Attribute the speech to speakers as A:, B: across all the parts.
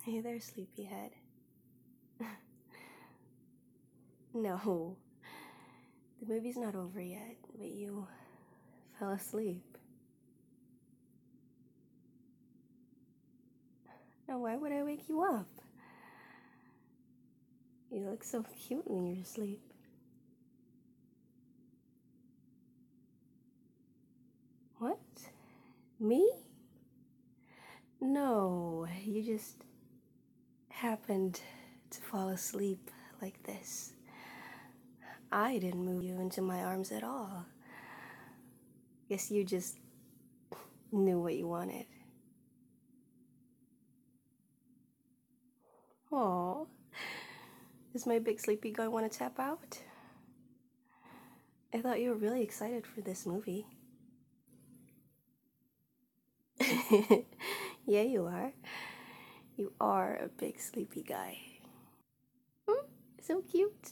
A: Hey there, sleepyhead. No, the movie's not over yet, but you fell asleep. Now, why would I wake you up? You look so cute when you're asleep. What? Me? No, you just happened to fall asleep like this. I didn't move you into my arms at all. Guess you just knew what you wanted. Aw, does my big sleepy guy want to tap out? I thought you were really excited for this movie. Yeah, you are. You are a big sleepy guy. So cute.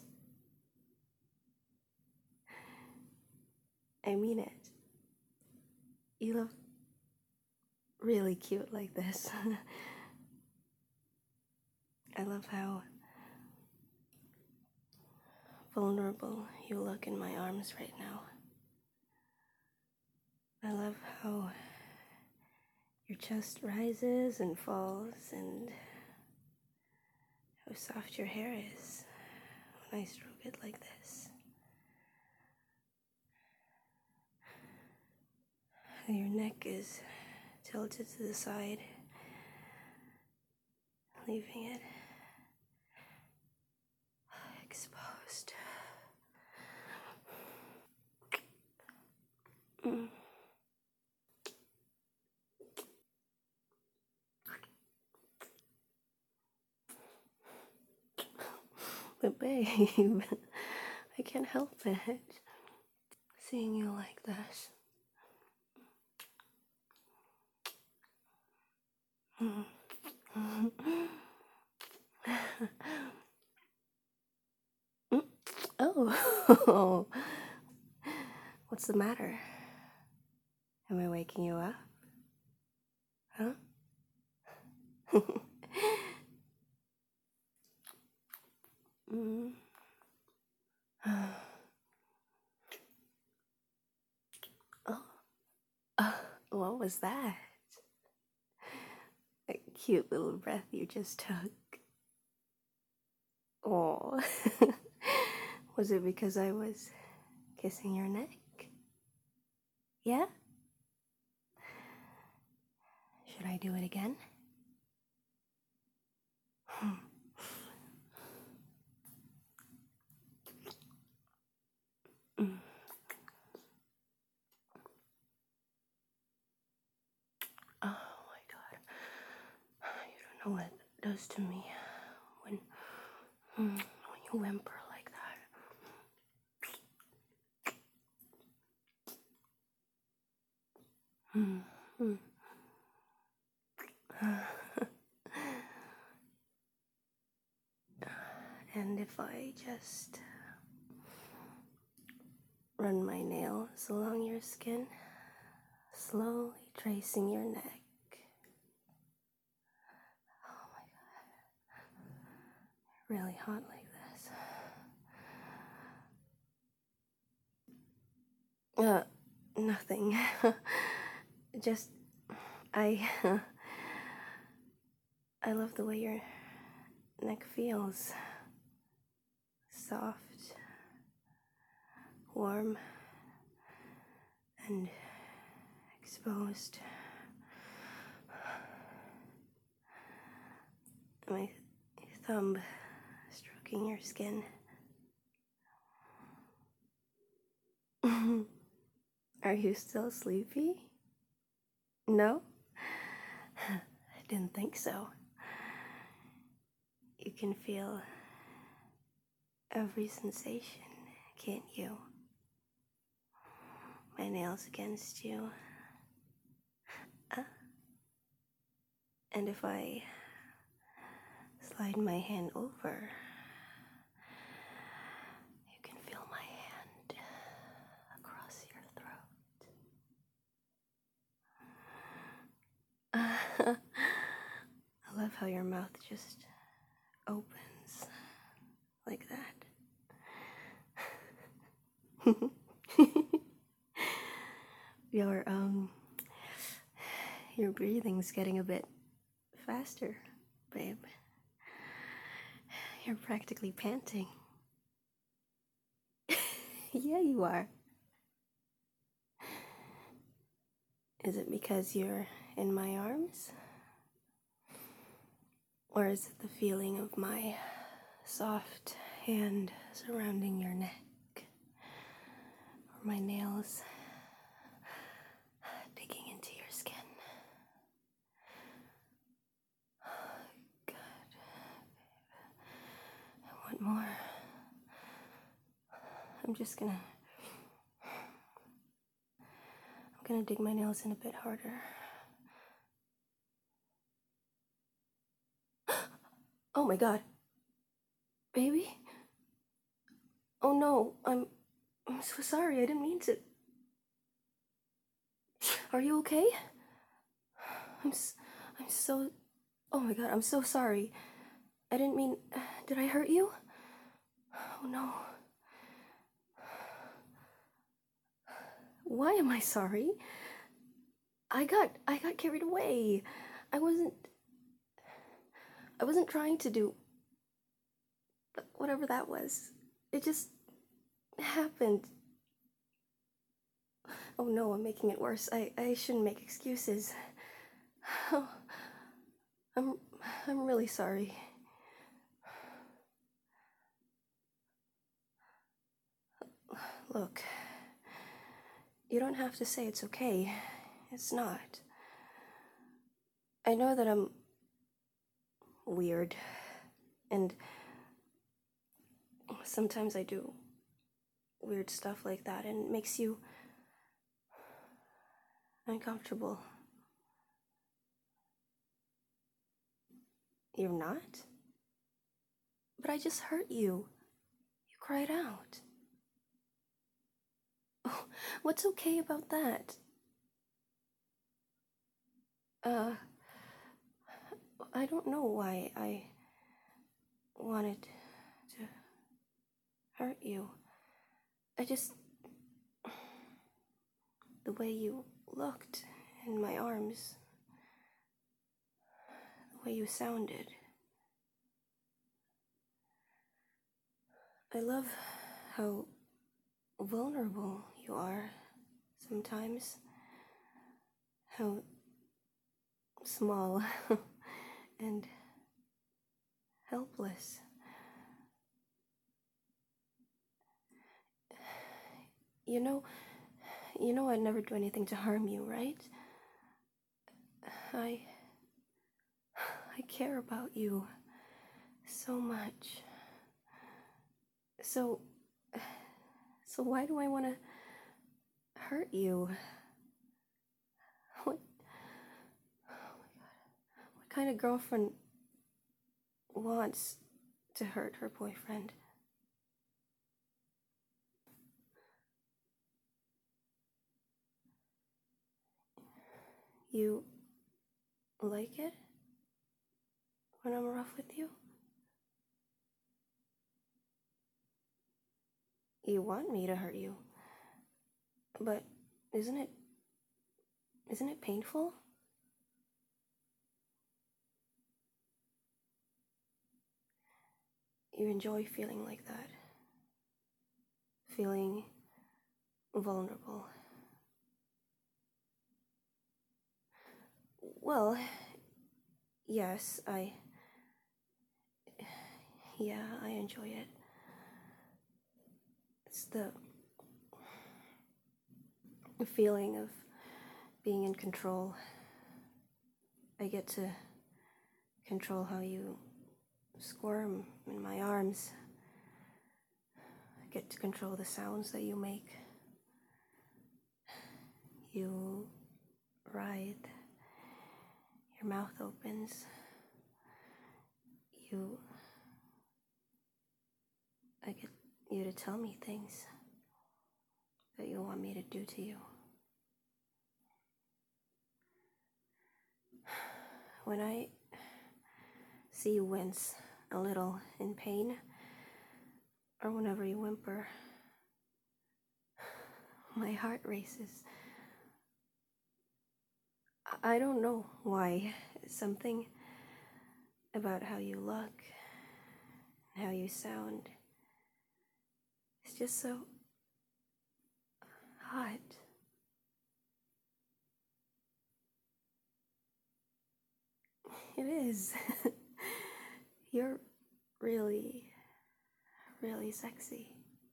A: I mean it. You look really cute like this. I love how vulnerable you look in my arms right now. I love how your chest rises and falls and how soft your hair is when I stroke it like this. Your neck is tilted to the side, leaving it exposed. But babe, I can't help it. Seeing you like this. Oh, what's the matter? Am I waking you up? Huh? What was that? A cute little breath you just took. Oh, was it because I was kissing your neck? Yeah? Should I do it again? Oh my god. You don't know what it does to me when you whimper like that. And if I just run my nails along your skin, slowly tracing your neck. Oh my god. Really hot like this. Nothing. Just, I love the way your neck feels. Soft, warm, and exposed. My thumb stroking your skin. Are you still sleepy? No? I didn't think so. You can feel every sensation, can't you? My nails against you. And if I slide my hand over, you can feel my hand across your throat. I love how your mouth just opens like that. Your your breathing's getting a bit faster, babe. You're practically panting. Yeah, you are. Is it because you're in my arms? Or is it the feeling of my soft hand surrounding your neck? Or my nails digging into your skin? Good. I want more. I'm gonna dig my nails in a bit harder. Oh my god. Baby? Oh no, I'm so sorry, I didn't mean to. Are you okay? I'm so, oh my god, I'm so sorry. I didn't mean, did I hurt you? Oh no. Why am I sorry? I got carried away. I wasn't trying to do whatever that was. It just happened. Oh no, I'm making it worse. I shouldn't make excuses. Oh, I'm really sorry. Look, you don't have to say it's okay. It's not. I know that I'm weird, and sometimes I do weird stuff like that, and it makes you uncomfortable. You're not? But I just hurt you. You cried out. Oh, what's okay about that? I don't know why I wanted to hurt you. I just... The way you looked in my arms, the way you sounded. I love how vulnerable you are sometimes. How small and helpless. You know I'd never do anything to harm you, right? I care about you so much. So why do I want to hurt you? What? Oh my god. What kind of girlfriend wants to hurt her boyfriend? You like it when I'm rough with you? You want me to hurt you, but isn't it painful? You enjoy feeling like that, feeling vulnerable. Well, yes, yeah, I enjoy it. It's the feeling of being in control. I get to control how you squirm in my arms. I get to control the sounds that you make. You writhe. Your mouth opens. I get you to tell me things that you want me to do to you. When I see you wince a little in pain, or whenever you whimper, my heart races. I don't know why. Something about how you look, how you sound, it's just so hot. It is. You're really, really sexy.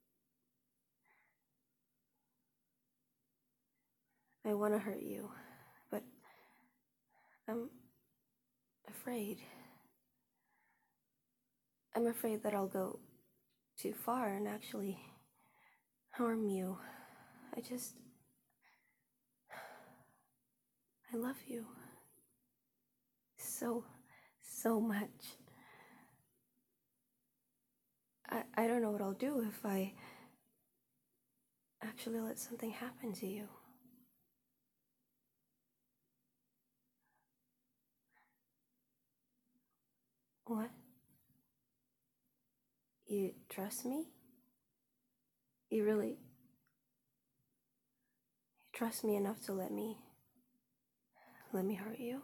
A: I want to hurt you, but I'm afraid. I'm afraid that I'll go too far and actually harm you. I love you so, so much. I don't know what I'll do if I actually let something happen to you. What? You trust me? You really trust me enough to let me hurt you?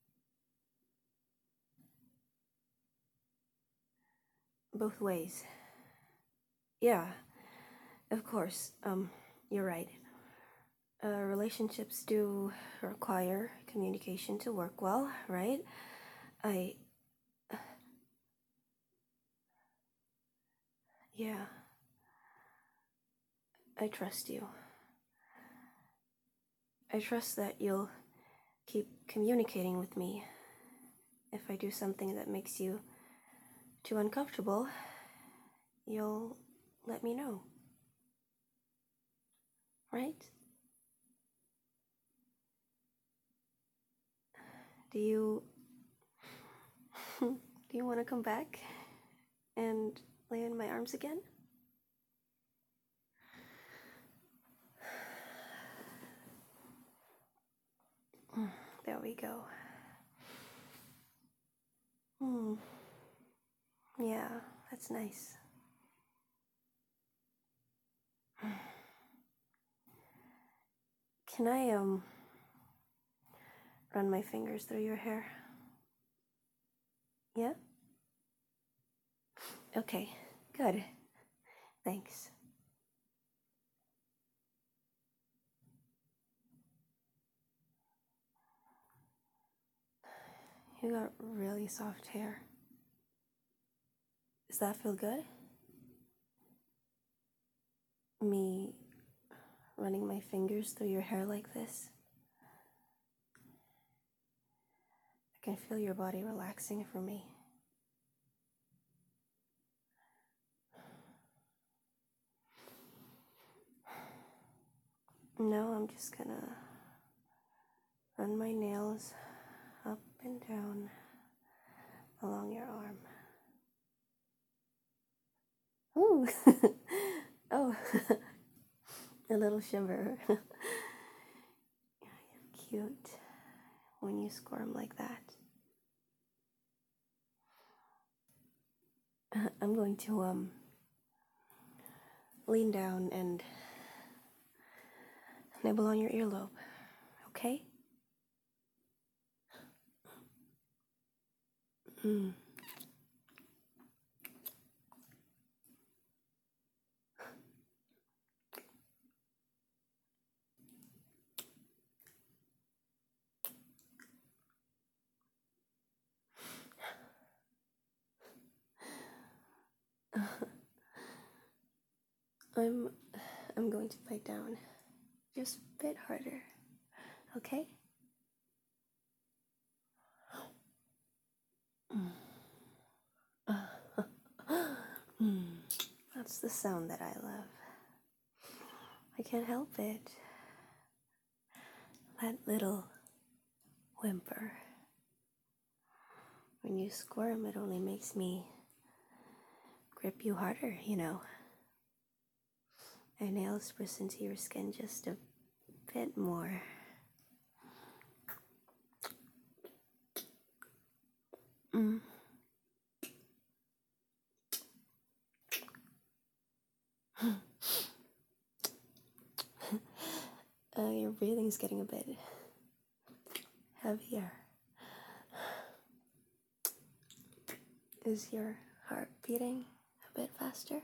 A: Both ways. Yeah, of course. You're right. Relationships do require communication to work well, right? I Yeah, I trust you. I trust that you'll keep communicating with me. If I do something that makes you too uncomfortable, you'll let me know. Right? Do you do you want to come back and lay in my arms again? There we go. Yeah, that's nice. Can I run my fingers through your hair? Yeah? Okay, good. Thanks. You got really soft hair. Does that feel good? Me running my fingers through your hair like this? I can feel your body relaxing for me. No, I'm just gonna run my nails up and down along your arm. Ooh! Oh, a little shiver. You're cute when you squirm like that. I'm going to lean down and nibble on your earlobe, okay? I'm I'm going to bite down just a bit harder, okay? That's the sound that I love. I can't help it. That little whimper. When you squirm, it only makes me grip you harder, you know. My nails press into your skin just a bit more. is getting a bit heavier. Is your heart beating a bit faster?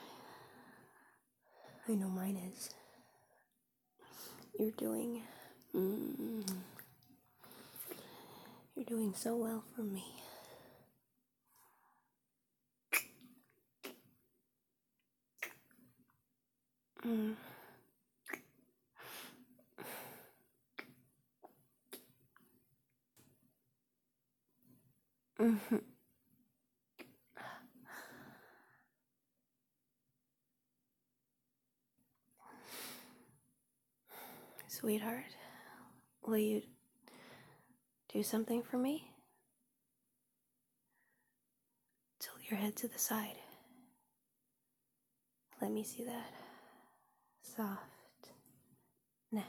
A: I know mine is. You're doing so well for me. Sweetheart, will you do something for me? Tilt your head to the side. Let me see that soft neck.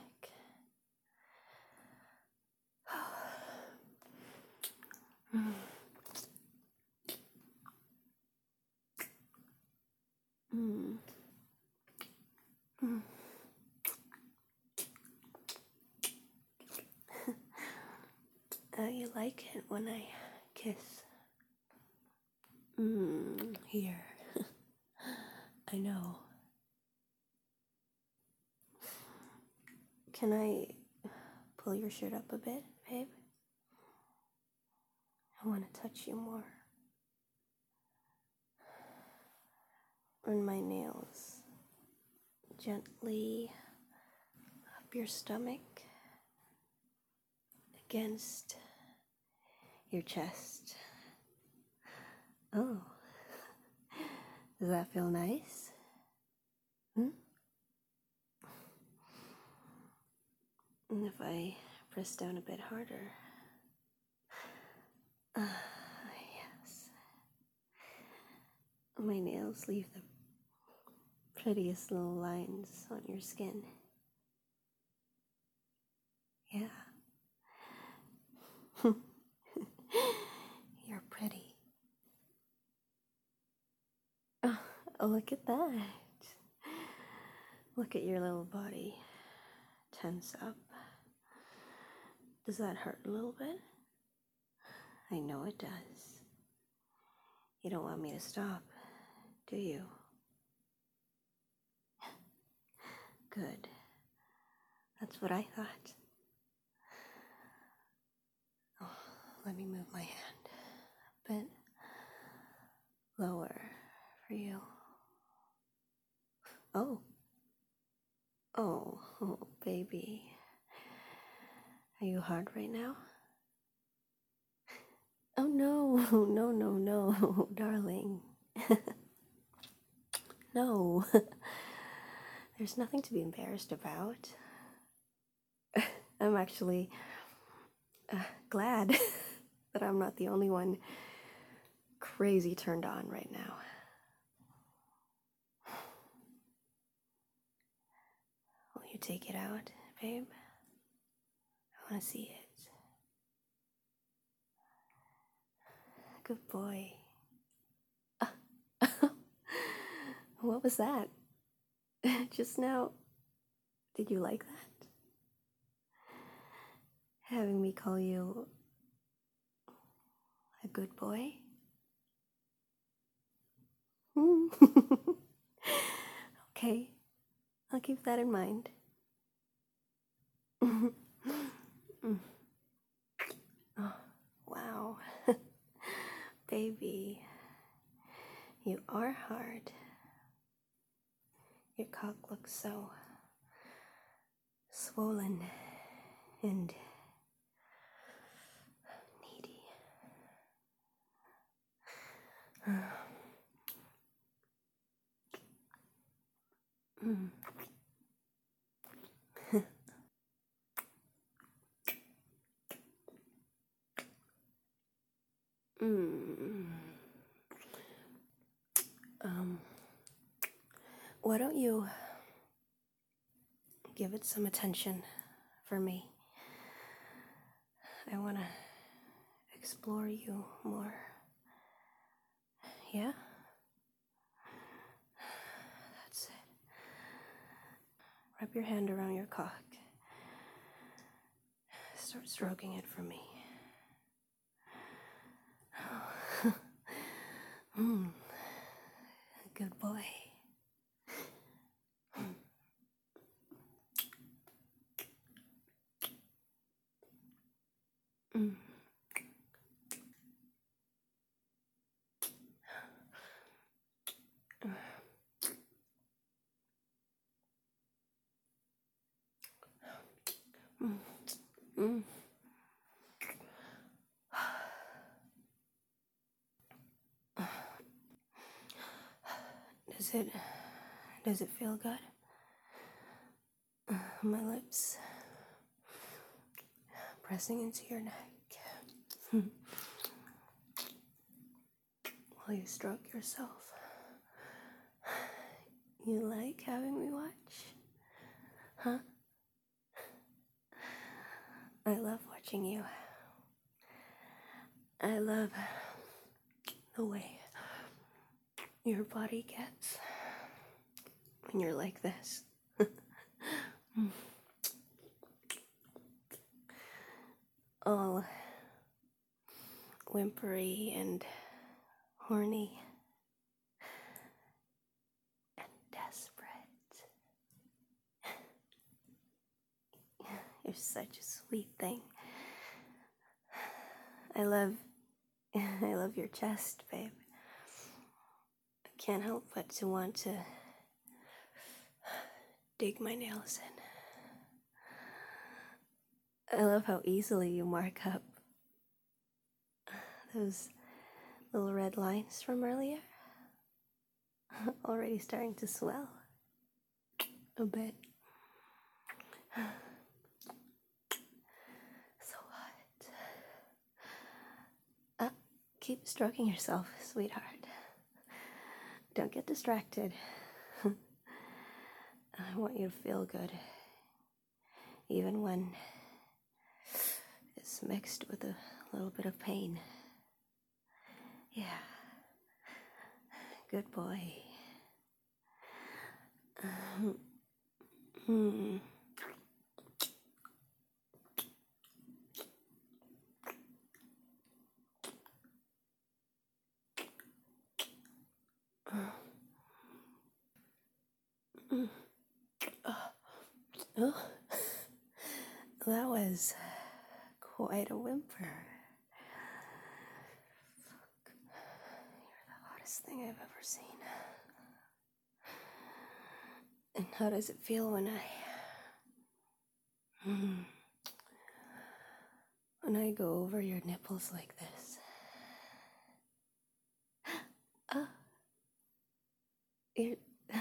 A: You like it when I kiss? Here. I know. Can I pull your shirt up a bit, babe? I want to touch you more. Run my nails gently up your stomach against your chest. Oh, does that feel nice? And if I press down a bit harder, yes, my nails leave the prettiest little lines on your skin. Yeah. You're pretty. Oh, look at that. Look at your little body tense up. Does that hurt a little bit? I know it does. You don't want me to stop, do you? Good. That's what I thought. Oh, let me move my hand a bit lower for you. Oh, baby. Are you hard right now? Oh, no, darling. No. There's nothing to be embarrassed about. I'm actually glad that I'm not the only one crazy turned on right now. Will you take it out, babe? I want to see it. Good boy. What was that? Just now, did you like that? Having me call you a good boy? Okay, I'll keep that in mind. Oh, wow. Baby, you are hard. Your cock looks so swollen and needy. Why don't you give it some attention for me? I want to explore you more. Yeah? That's it. Wrap your hand around your cock Start stroking it for me. Good boy. Mm. Mm. Mm. Does it feel good? My lips pressing into your neck while you stroke yourself. You like having me watch? Huh? I love watching you. I love the way your body gets when you're like this. All whimpery and horny and desperate. You're such a sweet thing. I love your chest, babe. I can't help but to want to dig my nails in. I love how easily you mark up those little red lines from earlier. Already starting to swell a bit. So hot. Keep stroking yourself, sweetheart. Don't get distracted. I want you to feel good, even when it's mixed with a little bit of pain. Yeah. Good boy. Oh, that was quite a whimper. You're the hottest thing I've ever seen. And how does it feel when I go over your nipples like this? You're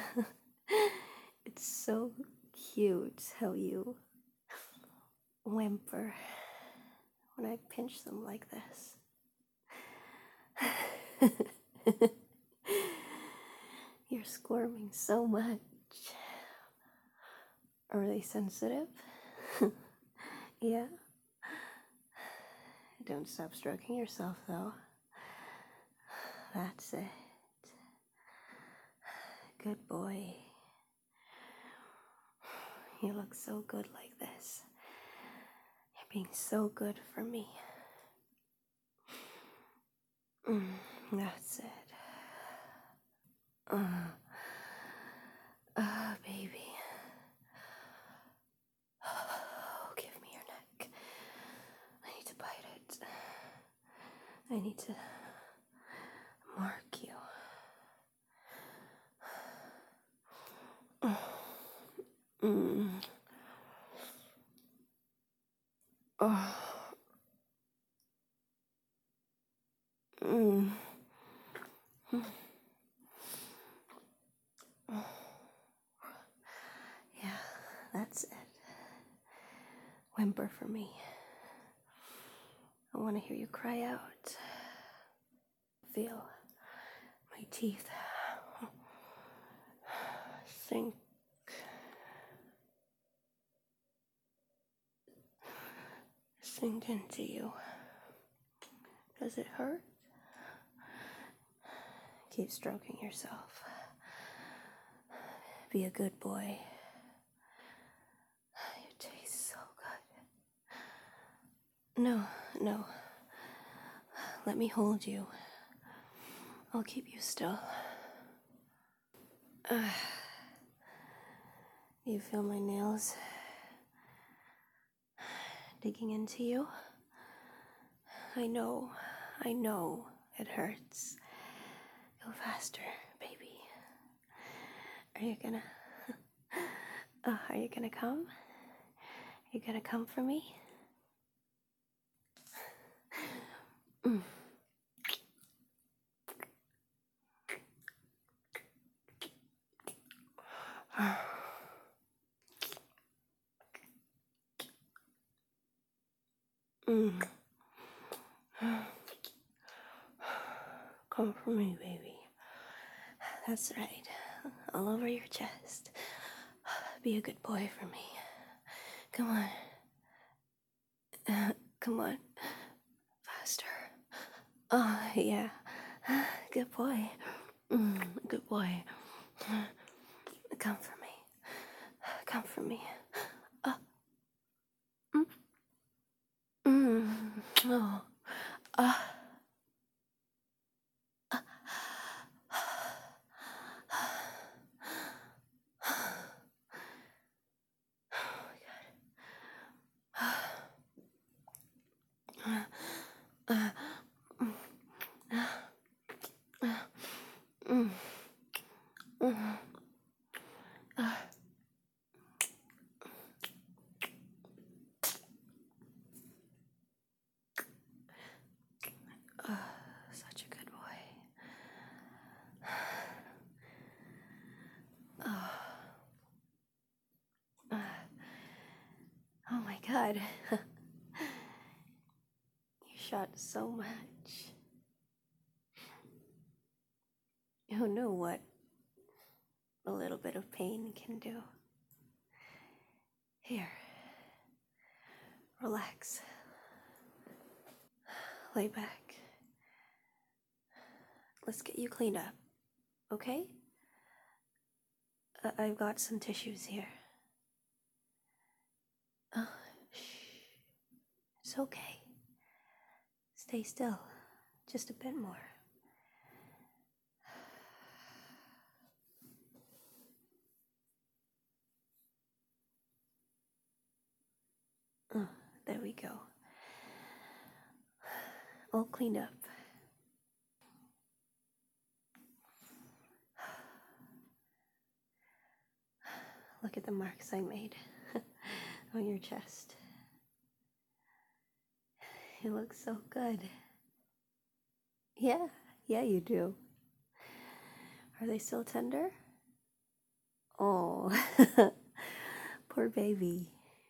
A: it's so cute how you whimper when I pinch them like this. You're squirming so much. Are they sensitive? Yeah. Don't stop stroking yourself, though. That's it. Good boy. You look so good like this. You're being so good for me. That's it. Baby. Oh, give me your neck. I need to bite it. I need to mark you. Oh. Yeah, that's it. Whimper for me. I want to hear you cry out. Feel my teeth sink into you. Does it hurt? Keep stroking yourself. Be a good boy. You taste so good. No, no. Let me hold you. I'll keep you still. You feel my nails digging into you? I know it hurts. Go faster, baby. Are you gonna come? Are you gonna come for me? Mm. Mm. Come for me, baby. That's right. All over your chest. Be a good boy for me. Come on. Come on. Faster. Oh, yeah. Good boy. Good boy. Come for me. Come for me. Mm, oh. Such a good boy. Oh my god. You shot so much. Who knew what a little bit of pain can do? Here. Relax. Lay back. Let's get you cleaned up, okay? I've got some tissues here. Shh. It's okay. Stay still. Just a bit more. There we go. All cleaned up. Look at the marks I made on your chest. You look so good. Yeah, you do. Are they still tender? Oh, poor baby.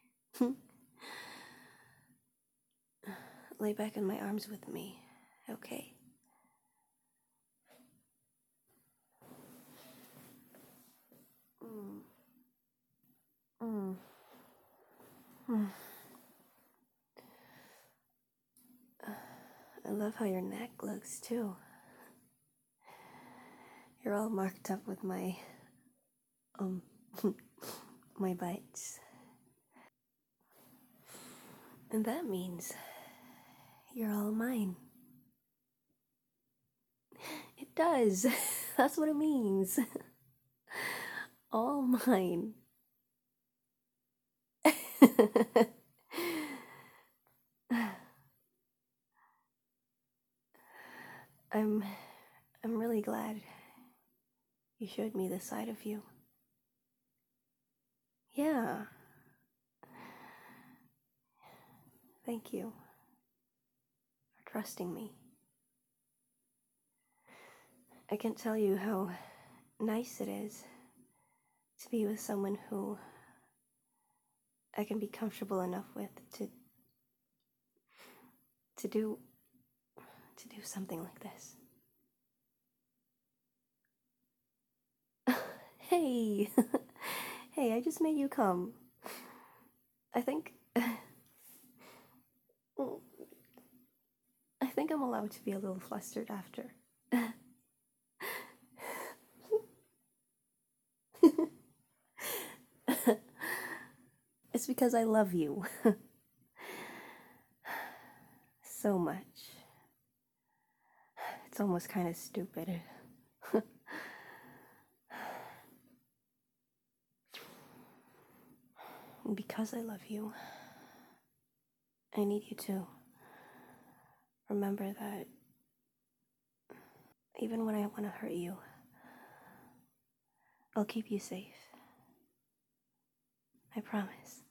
A: Lay back in my arms with me, okay? I love how your neck looks too. You're all marked up with my my bites. And that means you're all mine. It does. That's what it means. All mine. I'm really glad you showed me this side of you. Yeah. Thank you for trusting me. I can't tell you how nice it is to be with someone who I can be comfortable enough with to do something like this. Hey, hey, I just made you come. I think I'm allowed to be a little flustered after. It's because I love you. so much. It's almost kind of stupid. Because I love you, I need you to remember that even when I want to hurt you, I'll keep you safe. I promise.